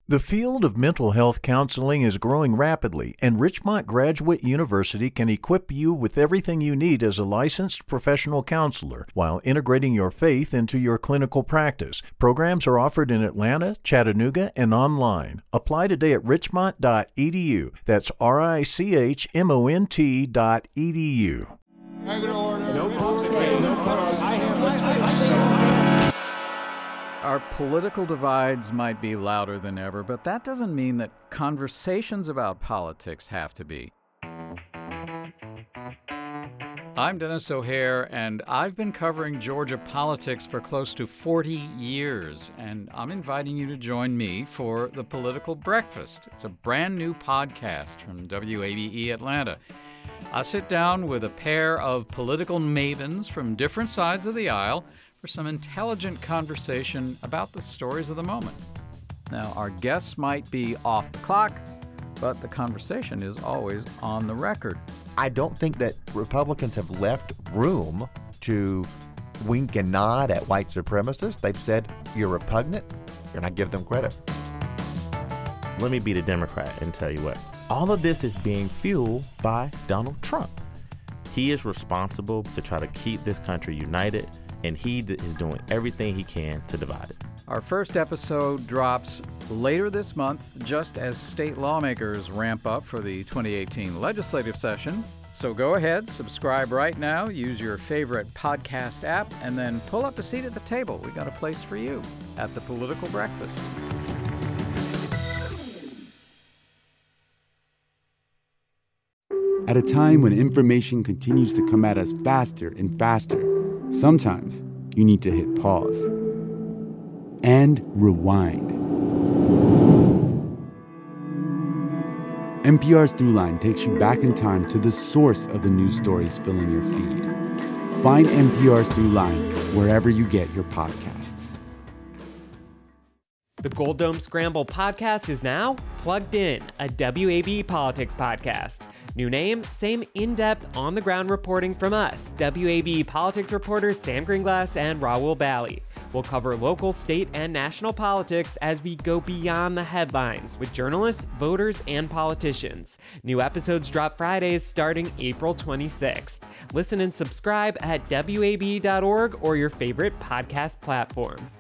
The field of mental health counseling is growing rapidly, and Richmont Graduate University can equip you with everything you need as a licensed professional counselor while integrating your faith into your clinical practice. Programs are offered in Atlanta, Chattanooga, and online. Apply today at richmont.edu. That's RICHMONT.edu. Our political divides might be louder than ever, but that doesn't mean that conversations about politics have to be. I'm Dennis O'Hare, and I've been covering Georgia politics for close to 40 years, and I'm inviting you to join me for The Political Breakfast. It's a brand new podcast from WABE Atlanta. I sit down with a pair of political mavens from different sides of the aisle for some intelligent conversation about the stories of the moment. Now, our guests might be off the clock, but the conversation is always on the record. I don't think that Republicans have left room to wink and nod at white supremacists. They've said, you're repugnant, and I give them credit. Let me be the Democrat and tell you what. All of this is being fueled by Donald Trump. He is responsible to try to keep this country united, and he is doing everything he can to divide it. Our first episode drops later this month, just as state lawmakers ramp up for the 2018 legislative session. So go ahead, subscribe right now, use your favorite podcast app, and then pull up a seat at the table. We got a place for you at The Political Breakfast. At a time when information continues to come at us faster and faster, sometimes you need to hit pause and rewind. NPR's Throughline takes you back in time to the source of the news stories filling your feed. Find NPR's Throughline wherever you get your podcasts. The Gold Dome Scramble podcast is now Plugged In, a WAB politics podcast. New name, same in-depth, on-the-ground reporting from us, WAB politics reporters Sam Greenglass and Raul Bally. We'll cover local, state, and national politics as we go beyond the headlines with journalists, voters, and politicians. New episodes drop Fridays starting April 26th. Listen and subscribe at WAB.org or your favorite podcast platform.